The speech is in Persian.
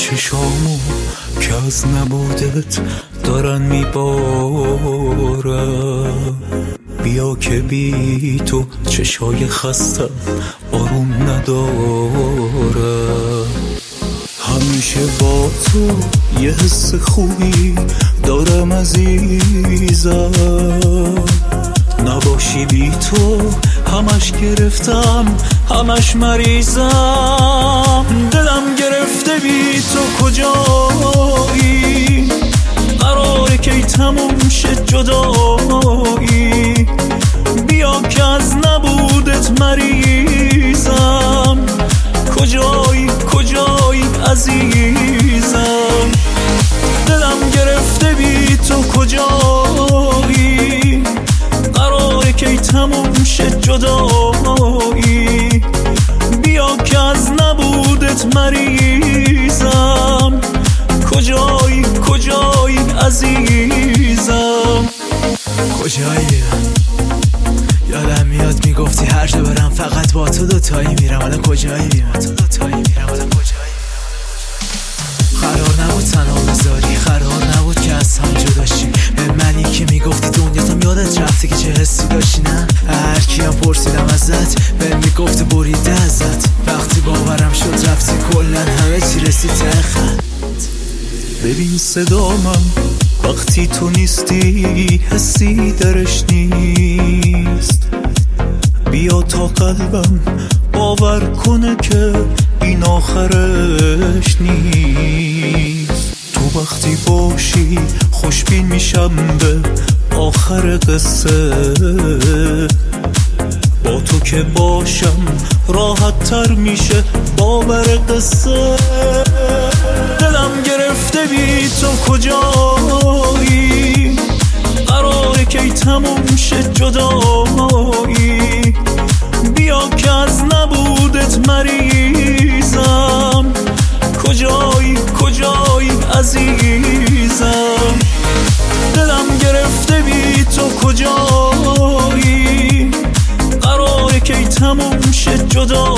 چشامو که از نبودت دارن میبارم. بیا که بی تو چشای خستم آروم ندارم. همیشه با تو یه حس خوبی دارم عزیزم. نباشی بی تو همش گرفتم، همش مریضم. دلم گرفته بی تو کجایی؟ قراره کی تموم شه جدایی؟ بیا که از نبودت مریضم. کجایی کجایی عزیزم؟ دلم گرفته بی تو کجایی؟ قراره کی تموم شه جدایی؟ بیا که از نبودت مریضم. کجایی کجایی عزیزم؟ کجایی؟ یادم میاد میگفتی هر جا برم فقط با تو دوتایی میرم. حالا کجایی؟ قرار نبود تنها بذاری، قرار نبود که از هم جدا شیم. به منی که میگفتی دنیاتم یادت رفته که چه حسی داشتی. نه هر کیم پرسیدم ازت به میگفت بریده ازت. وقتی باورم شد رفتی کلن همه چی رسید ته خط. ببین صدامم وقتی تو نیستی حسی درش نیست. بیا تا قلبم باور کنه که این آخرش نیست. تو وقتی باشی خوشبین میشم به آخر قصه. با تو که باشم راحت تر میشه باور قصه. دلم گرفته بی تو کجایی؟ قراره کی تموم شه جدایی؟ بیا که از نبودت مریضم. کجایی کجایی عزیزم؟ دلم گرفته بی تو کجایی؟ قراره کی تموم شه جدایی؟